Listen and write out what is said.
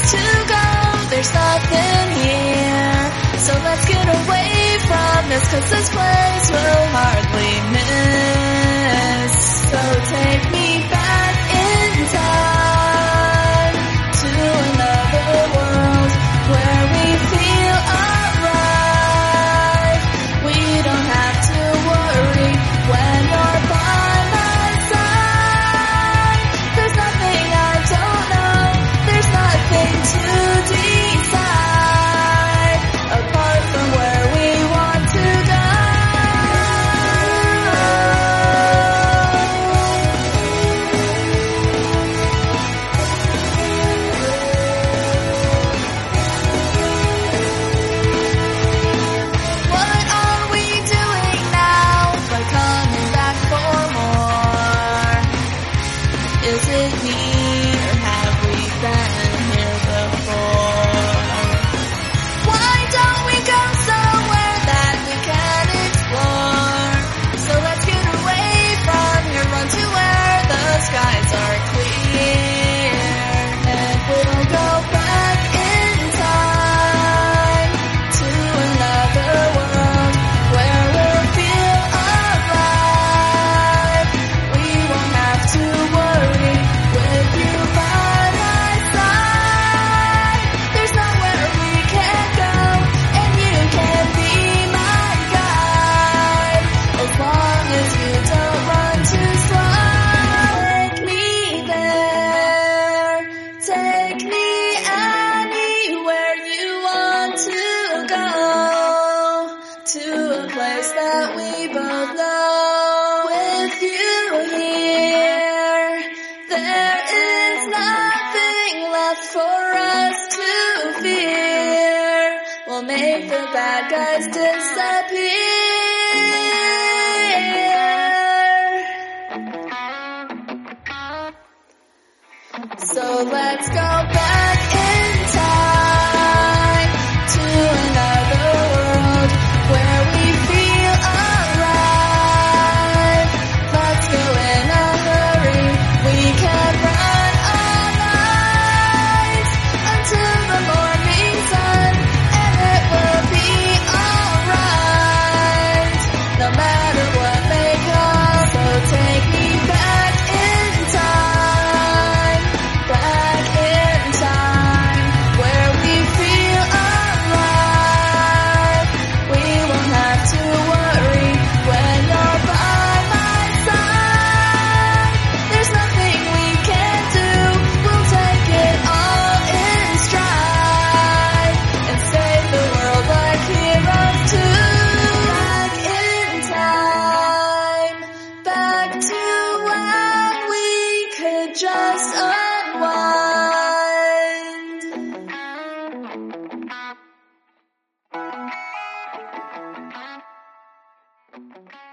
to go, there's nothing here. So let's get away from this, 'cause this place will hardly miss. So take me back in time to another world where we feel alive. We don't have to worry when you're by my side. There's nothing I don't know, there's nothing to decide apart from where we want to go. What are we doing now by coming back for more? Is it me or have we been here before? Why don't we go somewhere that we can explore? So let's get away from here, run to where the skies are clear, and we'll go back in time to another world where we'll feel alive. We won't have to worry with you by my side. There's nowhere we can go, and you can be my guide, as long as you don't run too slow. Take me there, take me anywhere you want to go, to a place that we both know. With you here, there is nothing left for us to fear. We'll make the bad guys disappear. So let's go back in time to another world where we feel alive. Let's go in a hurry, we can run all night until the morning sun, and it will be alright, no matter what may come. So take me back in time where we feel alive. We won't have to worry when you're by my side. There's nothing we can do, we'll take it all in stride and save the world like heroes too. Back in time, back to when we could just unwind.